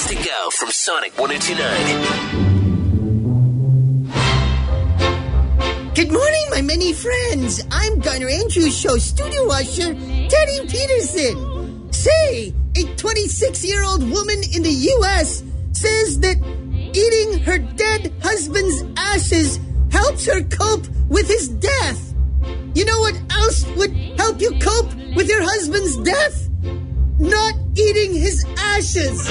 Next to go from Sonic 102.9. Good morning, my many friends. I'm Garner Andrews Show studio usher, Teddy Peterson. Say, a 26-year-old woman in the U.S. says that eating her dead husband's ashes helps her cope with his death. You know what else would help you cope with your husband's death? Not eating his ashes.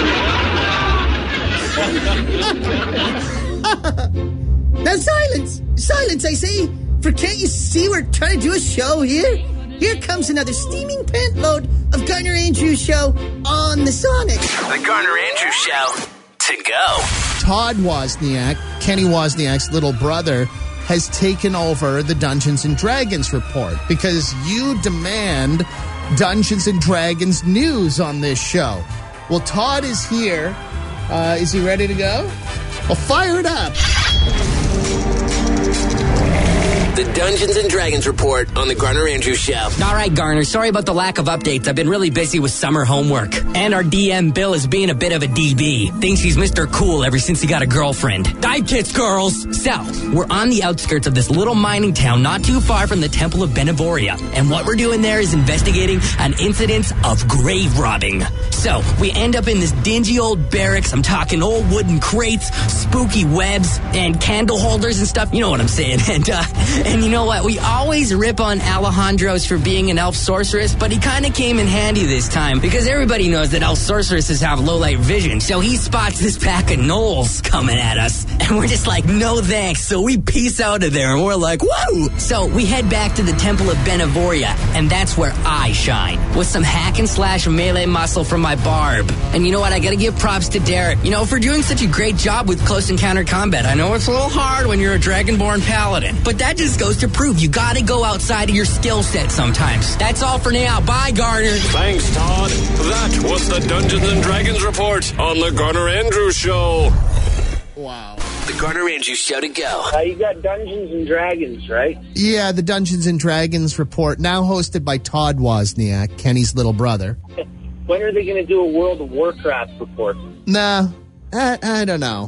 Now silence, I say. For can't you see we're trying to do a show here? Here comes another steaming pant load of Garner Andrews Show on the Sonic. The Garner Andrews Show to go. Todd Wozniak, Kenny Wozniak's little brother, has taken over the Dungeons & Dragons report because you demand Dungeons & Dragons news on this show. Well, Todd is here. Is he ready to go? Well, fire it up. The Dungeons & Dragons report on the Garner Andrews Show. All right, Garner. Sorry about the lack of updates. I've been really busy with summer homework. And our DM, Bill, is being a bit of a DB. Thinks he's Mr. Cool ever since he got a girlfriend. Dive kits, girls! So, we're on the outskirts of this little mining town not too far from the Temple of Benevoria. And what we're doing there is investigating an incident of grave robbing. So, we end up in this dingy old barracks. I'm talking old wooden crates, spooky webs, and candle holders and stuff. You know what I'm saying. And you know what? We always rip on Alejandro's for being an elf sorceress, but he kind of came in handy this time because everybody knows that elf sorceresses have low-light vision. So he spots this pack of gnolls coming at us, and we're just like, no thanks. So we peace out of there, and we're like, whoa! So we head back to the Temple of Benevoria, and that's where I shine, with some hack and slash melee muscle from my barb. And you know what? I gotta give props to Derek, for doing such a great job with close encounter combat. I know it's a little hard when you're a Dragonborn paladin, but that just goes to prove you gotta go outside of your skill set sometimes. That's all for now. Bye, Garner. Thanks, Todd. That was the Dungeons & Dragons report on the Garner Andrews Show. Wow. The Garner Andrews Show to go. You got Dungeons & Dragons, right? Yeah, the Dungeons & Dragons report, now hosted by Todd Wozniak, Kenny's little brother. When are they going to do a World of Warcraft report? Nah, I don't know.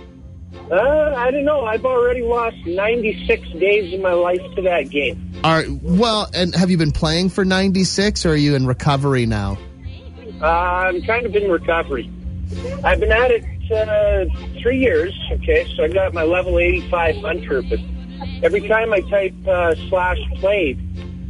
I don't know. I've already lost 96 days of my life to that game. And have you been playing for 96, or are you in recovery now? I'm kind of in recovery. I've been at it 3 years, okay, so I got my level 85 hunter, but every time I type /played,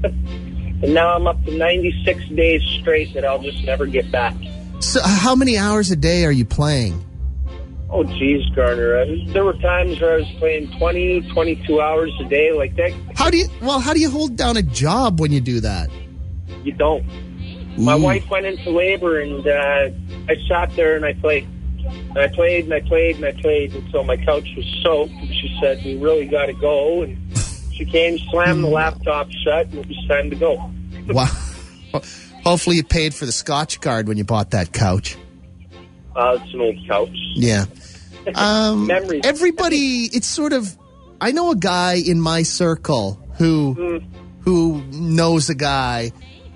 and now I'm up to 96 days straight that I'll just never get back. So how many hours a day are you playing? Oh, geez, Garner. There were times where I was playing 20, 22 hours a day like that. How do you hold down a job when you do that? You don't. Ooh. My wife went into labor, and I sat there and I played. And I played and I played and I played until my couch was soaked. And she said, we really got to go. And she came, slammed the laptop shut, and it was time to go. Wow. Hopefully you paid for the Scotch Guard when you bought that couch. It's an old couch. Yeah. Memories. Everybody, it's sort of, I know a guy in my circle who knows a guy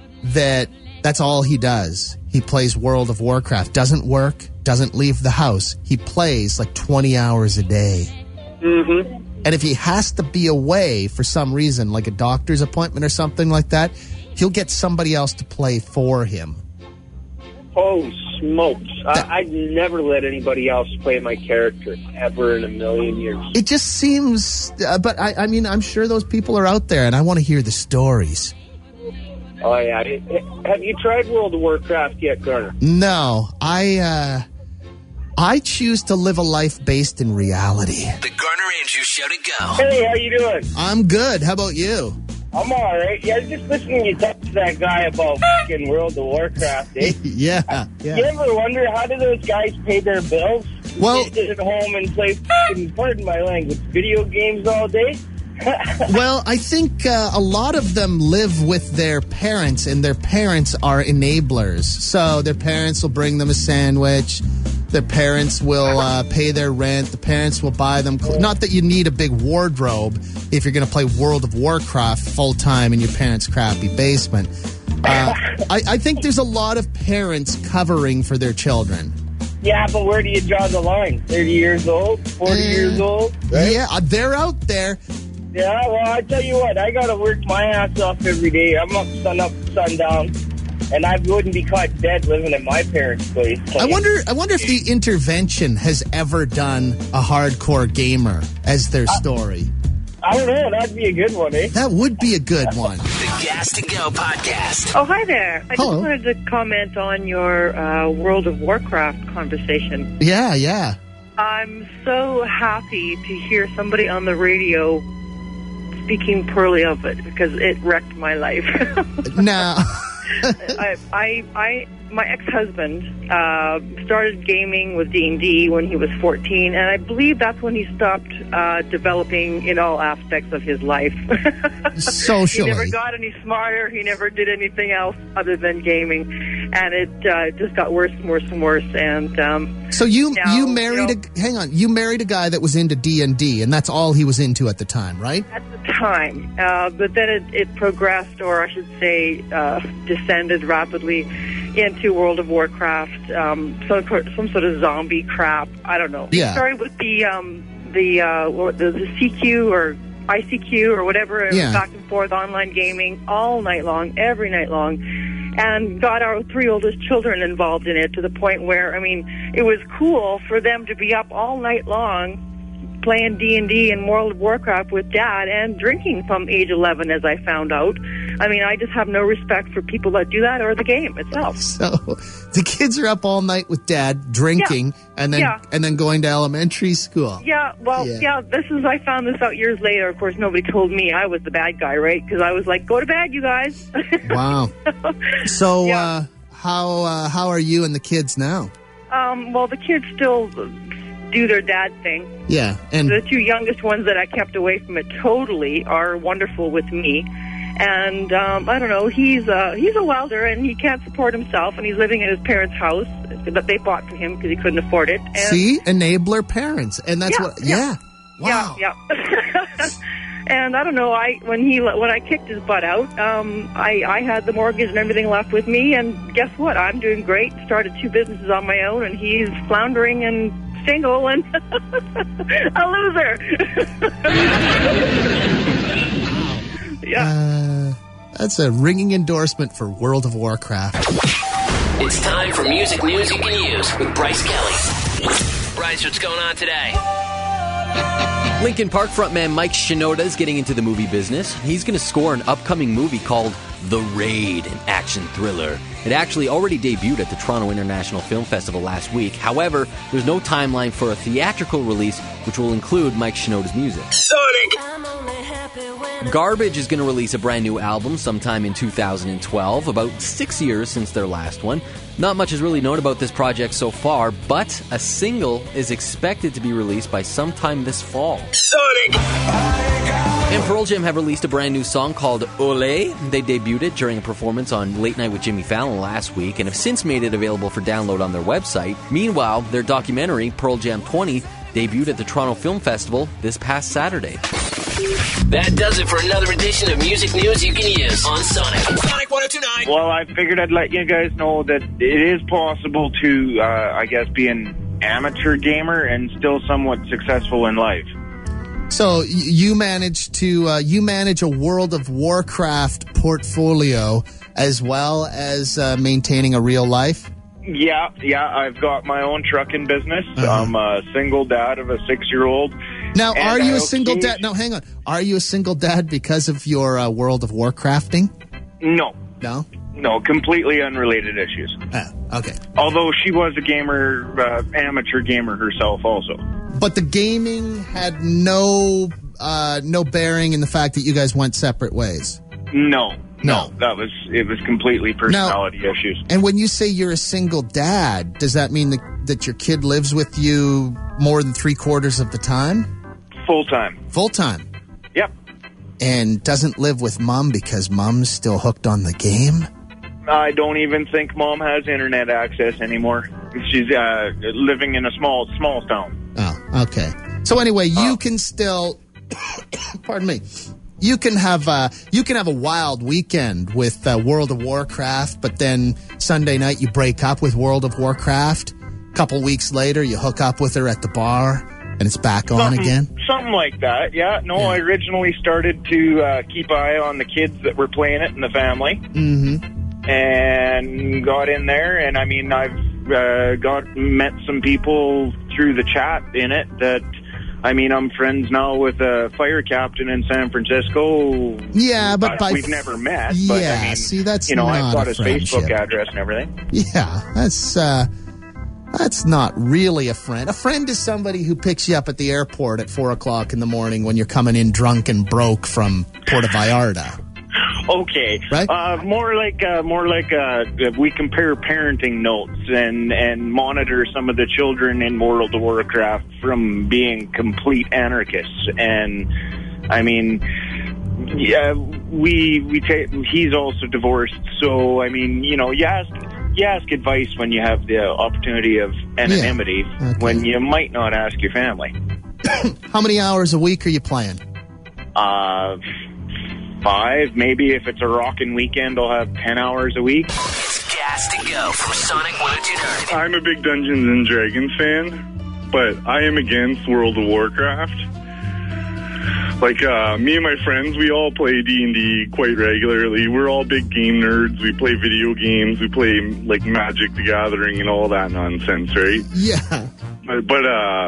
that's all he does. He plays World of Warcraft, doesn't work, doesn't leave the house. He plays like 20 hours a day. Mm-hmm. And if he has to be away for some reason, like a doctor's appointment or something like that, he'll get somebody else to play for him. Holy smokes. I'd never let anybody else play my character ever in a million years. It just seems, but I mean, I'm sure those people are out there, and I want to hear the stories. Oh, yeah. Have you tried World of Warcraft yet, Garner? No. I choose to live a life based in reality. The Garner Andrews Show to go. Hey, how you doing? I'm good. How about you? I'm all right. Yeah, I was just listening to you talk to that guy about fucking World of Warcraft, eh? Yeah. You ever wonder, how do those guys pay their bills? Well, they sit at home and play fucking, pardon my language, video games all day? Well, I think a lot of them live with their parents, and their parents are enablers. So their parents will bring them a sandwich. Their parents will pay their rent. The parents will buy them not that you need a big wardrobe if you're going to play World of Warcraft full-time in your parents' crappy basement. I think there's a lot of parents covering for their children. Yeah, but where do you draw the line? 30 years old? 40 years old? Right? Yeah, they're out there. Yeah, well, I tell you what, I got to work my ass off every day. I'm up, sundown, and I wouldn't be caught dead living at my parents' place. I wonder if the Intervention has ever done a hardcore gamer as their story. I don't know. That'd be a good one, eh? That would be a good one. The Gas to Go podcast. Oh, hi there. I Hello. just wanted to comment on your World of Warcraft conversation. Yeah. I'm so happy to hear somebody on the radio speaking poorly of it because it wrecked my life. Now, my ex-husband started gaming with D&D when he was 14, and I believe that's when he stopped developing in all aspects of his life. socially. He never got any smarter. He never did anything else other than gaming, and it just got worse and worse and worse. And so you married you know, you married a guy that was into D&D, and that's all he was into at the time, right? at the time, but then it progressed, or I should say, descended rapidly into World of Warcraft, some sort of zombie crap. I don't know. Yeah. It started with the CQ or ICQ or whatever, Yeah. back and forth online gaming all night long, every night long, and got our 3 oldest children involved in it to the point where, I mean, it was cool for them to be up all night long playing D&D and World of Warcraft with Dad and drinking from age 11, as I found out. I mean, I just have no respect for people that do that or the game itself. So the kids are up all night with Dad drinking, and then going to elementary school. Yeah, well, Yeah. I found this out years later. Of course, nobody told me I was the bad guy, right? Because I was like, go to bed, you guys. Wow. So Yeah. how are you and the kids now? Well, the kids still do their dad thing. Yeah, and The 2 youngest ones that I kept away from it totally are wonderful with me. And I don't know, he's a welder and he can't support himself, and he's living at his parents' house that they bought for him because he couldn't afford it. And see, enabler parents, and that's wow. Yeah. And I don't know, when I kicked his butt out, I had the mortgage and everything left with me, and guess what? I'm doing great. Started 2 businesses on my own, and he's floundering and single and a loser. Yeah. That's a ringing endorsement for World of Warcraft. It's time for music news you can use with Bryce Kelly. Bryce, what's going on today? Linkin Park frontman Mike Shinoda is getting into the movie business. He's going to score an upcoming movie called The Raid, an action thriller. It actually already debuted at the Toronto International Film Festival last week. However, there's no timeline for a theatrical release, which will include Mike Shinoda's music. Sonic! Garbage is going to release a brand new album sometime in 2012, about 6 years since their last one. Not much is really known about this project so far, but a single is expected to be released by sometime this fall. Sonic! And Pearl Jam have released a brand new song called Olé. They debuted it during a performance on Late Night with Jimmy Fallon last week and have since made it available for download on their website. Meanwhile, their documentary, Pearl Jam 20, debuted at the Toronto Film Festival this past Saturday. That does it for another edition of music news you can use on Sonic. Sonic 102.9. Well, I figured I'd let you guys know that it is possible to, be an amateur gamer and still somewhat successful in life. So you manage a World of Warcraft portfolio as well as maintaining a real life? Yeah, I've got my own trucking business. I'm a single dad of a 6-year-old. Now, are you a single dad? No, hang on. Are you a single dad because of your World of Warcrafting? No. No? No, completely unrelated issues. Okay. Although she was a gamer, amateur gamer herself also. But the gaming had no bearing in the fact that you guys went separate ways? No. It was completely personality issues. And when you say you're a single dad, does that mean that your kid lives with you more than 3/4 of the time? Full time. Full time? Yep. And doesn't live with mom because mom's still hooked on the game? I don't even think mom has internet access anymore. She's living in a small town. Oh, okay. So anyway, you can still, pardon me, you can have a wild weekend with World of Warcraft, but then Sunday night you break up with World of Warcraft, A couple weeks later, you hook up with her at the bar, and it's back on again? Something like that, yeah. No, I originally started to keep an eye on the kids that were playing it in the family. Mm-hmm. And got in there, and I mean, I've met some people through the chat in it that, I mean, I'm friends now with a fire captain in San Francisco. Yeah, but we've never met. Yeah, but, I mean, see, that's you know, not I've got a his friendship. Facebook address and everything. Yeah, that's not really a friend. A friend is somebody who picks you up at the airport at 4 o'clock in the morning when you're coming in drunk and broke from Puerto Vallarta. Okay, right? More like we compare parenting notes and monitor some of the children in World of Warcraft from being complete anarchists. And I mean, yeah, he's also divorced, so I mean, you know, you ask advice when you have the opportunity of anonymity, when you might not ask your family. How many hours a week are you playing? 5, maybe if it's a rockin' weekend, I'll have 10 hours a week. It's gas to go from Sonic 102.9. I'm a big Dungeons and Dragons fan, but I am against World of Warcraft. Like, me and my friends, we all play D&D quite regularly. We're all big game nerds. We play video games. We play, like, Magic the Gathering and all that nonsense, right? Yeah. But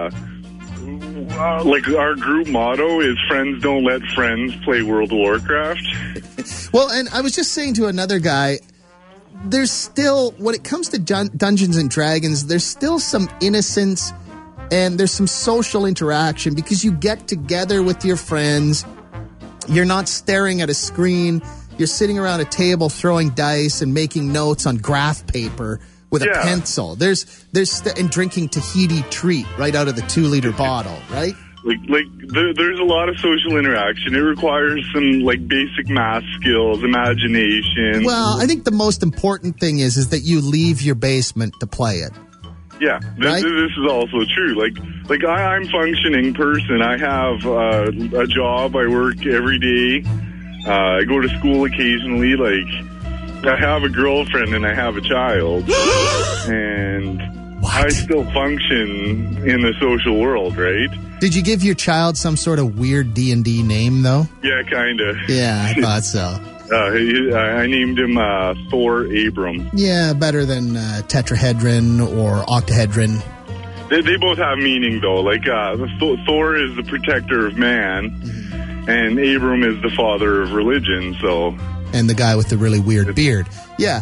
like, our group motto is friends don't let friends play World of Warcraft. Well, and I was just saying to another guy, there's still, when it comes to Dungeons and Dragons, there's still some innocence and there's some social interaction because you get together with your friends. You're not staring at a screen. You're sitting around a table throwing dice and making notes on graph paper with a pencil. There's and drinking Tahiti treat right out of the 2-liter bottle, right? There's a lot of social interaction. It requires some, like, basic math skills, imagination. Well, I think the most important thing is that you leave your basement to play it. Yeah, this is also true. Like I'm a functioning person. I have a job. I work every day. I go to school occasionally. Like, I have a girlfriend and I have a child. And I still function in the social world, right? Did you give your child some sort of weird D&D name, though? Yeah, kind of. Yeah, I thought so. I named him Thor Abram. Yeah, better than tetrahedron or octahedron. They both have meaning, though. Like, Thor is the protector of man, and Abram is the father of religion, so... And the guy with the really weird beard. Yeah.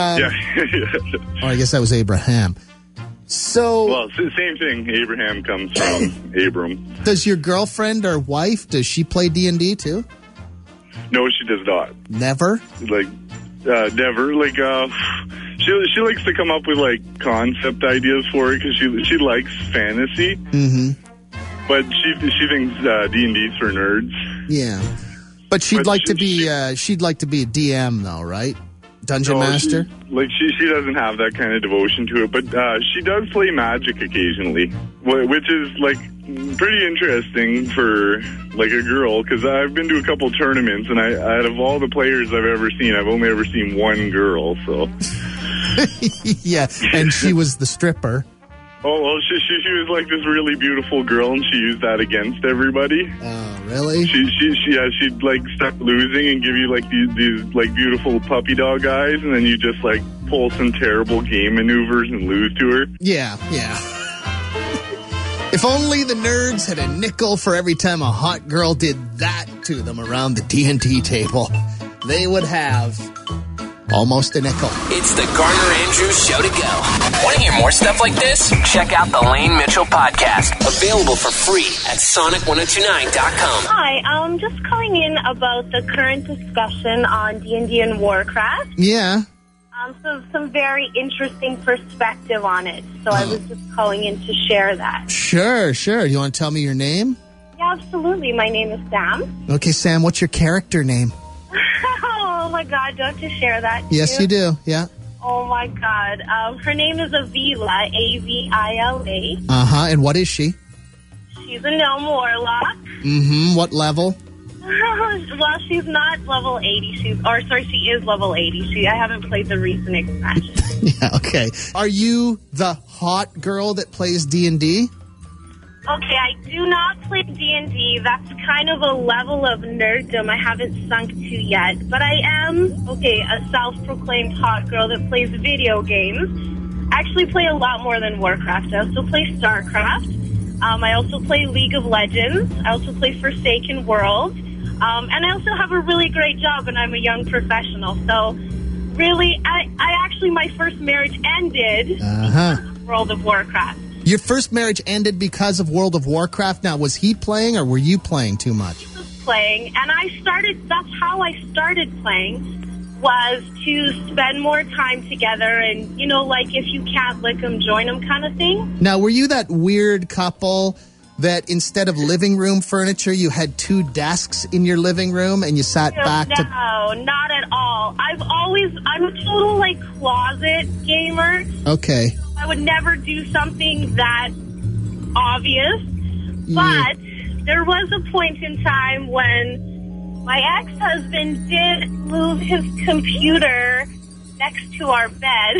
Or I guess that was Abraham. So... Well, it's the same thing. Abraham comes from Abram. Does your girlfriend or wife, does she play D&D, too? No, she does not. Never? Like, never. Like, she likes to come up with, like, concept ideas for it because she likes fantasy. Mm-hmm. But she thinks D&D's for nerds. Yeah. But she'd like to be a DM, though, right? Dungeon Master? She doesn't have that kind of devotion to it, but she does play Magic occasionally, which is, like, pretty interesting for, like, a girl, because I've been to a couple tournaments, and out of all the players I've ever seen, I've only ever seen one girl, so... Yeah, and she was the stripper. Oh, well, she was, like, this really beautiful girl, and she used that against everybody. Oh, really? She'd, like, start losing and give you, like, these like, beautiful puppy dog eyes, and then you just, like, pull some terrible game maneuvers and lose to her. Yeah. If only the nerds had a nickel for every time a hot girl did that to them around the D&D table, they would have almost a nickel. It's the Garner Andrews Show to go. Want to hear more stuff like this? Check out the Lane Mitchell podcast. Available for free at Sonic1029.com. Hi, I'm just calling in about the current discussion on D&D and Warcraft. Yeah. So some very interesting perspective on it. So I was just calling in to share that. Sure. You want to tell me your name? Yeah, absolutely. My name is Sam. Okay, Sam, what's your character name? Oh, my God. Do I have to share that? Yes, you do. Yeah. Oh, my God. Her name is Avila, A-V-I-L-A. Uh-huh. And what is she? She's a gnome warlock. Mm-hmm. What level? Well, she's not level 80. She is level 80. I haven't played the recent expansion. Yeah, okay. Are you the hot girl that plays D&D? Okay, I do not play D&D. That's kind of a level of nerddom I haven't sunk to yet. But I am, a self-proclaimed hot girl that plays video games. I actually play a lot more than Warcraft. I also play StarCraft. I also play League of Legends. I also play Forsaken World. And I also have a really great job, and I'm a young professional. So, really, I actually, my first marriage ended because of World of Warcraft. Your first marriage ended because of World of Warcraft. Now, was he playing or were you playing too much? He was playing, and that's how I started playing, was to spend more time together and, like if you can't lick them, join them kind of thing. Now, were you that weird couple that instead of living room furniture, you had 2 desks in your living room and you sat back to... No, not at all. I'm a total, closet gamer. Okay. I would never do something that obvious, but there was a point in time when my ex-husband did move his computer next to our bed.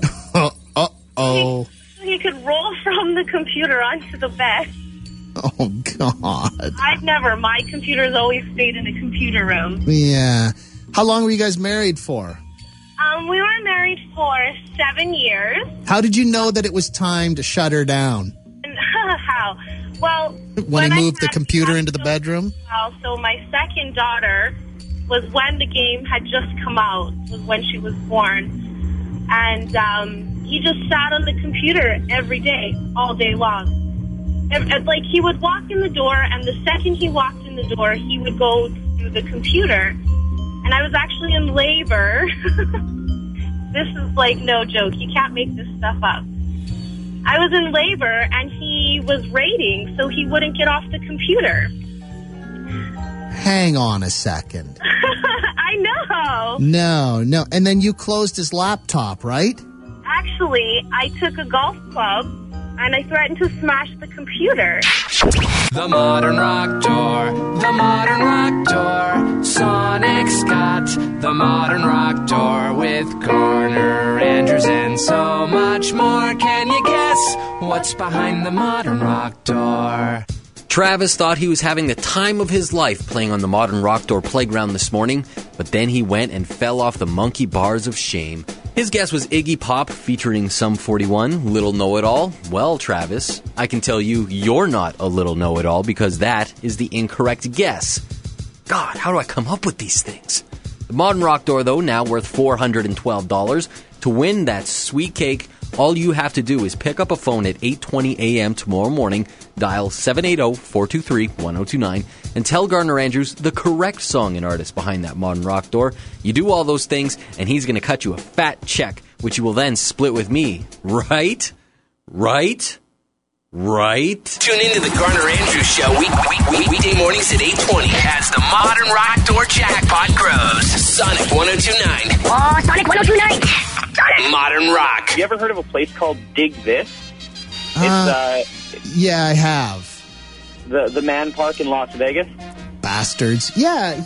Uh-oh. So he could roll from the computer onto the bed. Oh, God. My computer's always stayed in the computer room. Yeah. How long were you guys married for? We were married for 7 years. How did you know that it was time to shut her down? How? Well, when he moved the computer into the bedroom? So my second daughter was when the game had just come out, was when she was born. And he just sat on the computer every day, all day long. He would walk in the door, and the second he walked in the door, he would go to the computer. And I was actually in labor. This is no joke. You can't make this stuff up. I was in labor, and he was raiding, so he wouldn't get off the computer. Hang on a second. I know. No. And then you closed his laptop, right? Actually, I took a golf club, and I threatened to smash the computer. The Modern Rock Door, the Modern Rock Door, Sonic's got the Modern Rock Door with Garner, Andrews, and so much more. Can you guess what's behind the Modern Rock Door? Travis thought he was having the time of his life playing on the Modern Rock Door playground this morning, but then he went and fell off the monkey bars of shame. His guess was Iggy Pop featuring Sum 41, Little Know-It-All. Well, Travis, I can tell you you're not a little know-it-all because that is the incorrect guess. God, how do I come up with these things? The Modern Rock Door, though, now worth $412. To win that sweet cake, all you have to do is pick up a phone at 8:20 a.m. tomorrow morning, dial 780-423-1029, and tell Gardner Andrews the correct song and artist behind that Modern Rock Door. You do all those things, and he's going to cut you a fat check, which you will then split with me. Right? Tune into the Gardner Andrews Show weekday mornings at 8:20 as the Modern Rock Door jackpot grows. Sonic 102.9. Oh, Sonic 102.9. Modern Rock. You ever heard of a place called Dig This? Yeah, I have. The Man Park in Las Vegas? Bastards. Yeah,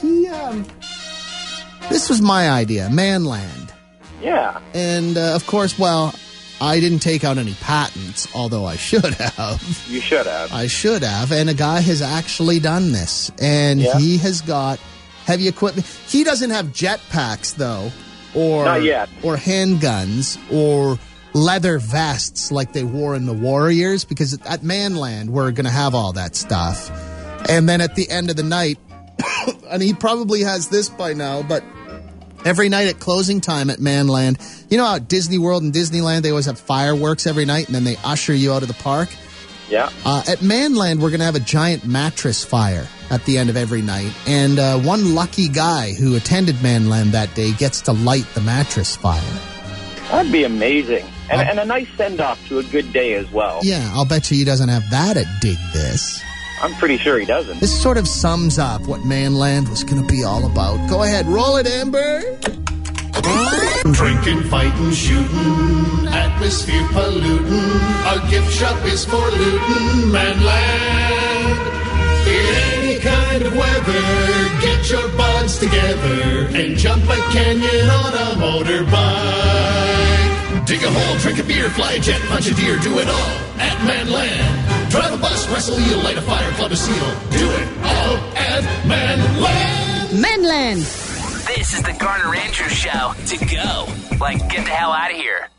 this was my idea, Manland. Yeah. And, of course, I didn't take out any patents, although I should have. You should have. I should have, and a guy has actually done this, and he has got heavy equipment. He doesn't have jetpacks, though, or not yet, or handguns, or leather vests like they wore in the Warriors, because at Manland, we're going to have all that stuff. And then at the end of the night, and he probably has this by now, but every night at closing time at Manland, you know how at Disney World and Disneyland, they always have fireworks every night, and then they usher you out of the park? Yeah. At Manland, we're going to have a giant mattress fire at the end of every night. And one lucky guy who attended Manland that day gets to light the mattress fire. That'd be amazing. And a nice send-off to a good day as well. Yeah, I'll bet you he doesn't have that at Dig This. I'm pretty sure he doesn't. This sort of sums up what Manland was going to be all about. Go ahead, roll it, Amber. Drinking, fighting, shooting, atmosphere polluting. Our gift shop is for looting, Manland. In any kind of weather, get your buds together and jump a canyon on a motorbike. Dig a hole, drink a beer, fly a jet, punch a deer, do it all at Manland. Drive a bus, wrestle eel, light a fire, club a seal. Do it all at Manland. Manland. This is the Garner Andrews Show. To go. Like, get the hell out of here.